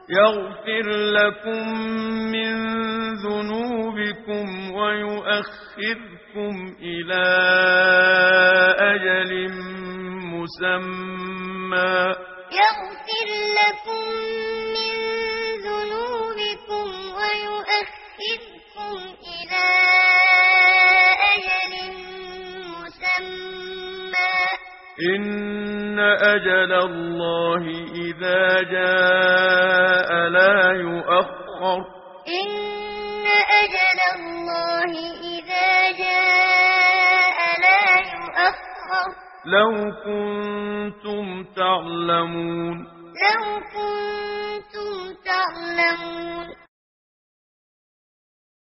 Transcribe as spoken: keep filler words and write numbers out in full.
يغفر لكم من ذنوبكم ويؤخركم إلى أجل مسمى يغفر لكم من ذنوبكم ويؤخركم إلى أجل مسمى إن أجل الله إذا جاء لا يؤخر إن أجل الله إذا جاء لا يؤخر لو كنتم تعلمون لو كنتم تعلمون